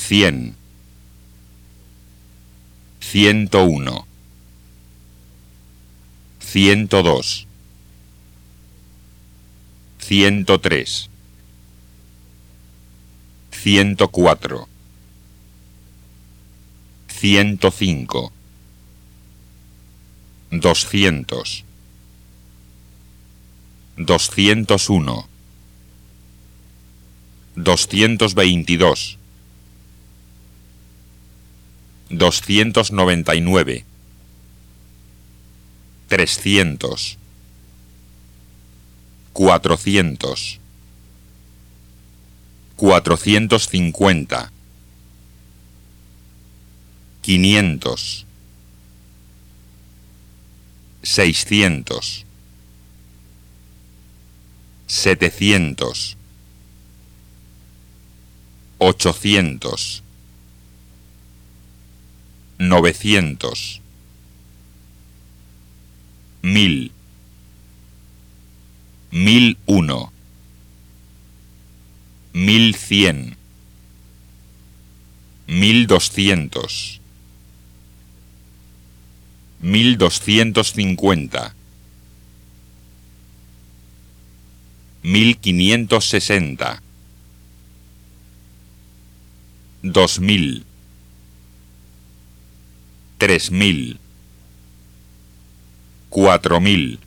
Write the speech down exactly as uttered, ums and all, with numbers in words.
cien, ciento uno, ciento dos, ciento tres, ciento cuatro, ciento cinco, doscientos, doscientos uno, doscientos veintidós, doscientos noventa y nueve, trescientos, cuatrocientos, cuatrocientos cincuenta, quinientos, seiscientos, setecientos, ochocientos, novecientos, mil, mil uno, mil cien, mil doscientos, mil doscientos cincuenta, mil quinientos sesenta, dos mil, tres mil, cuatro mil,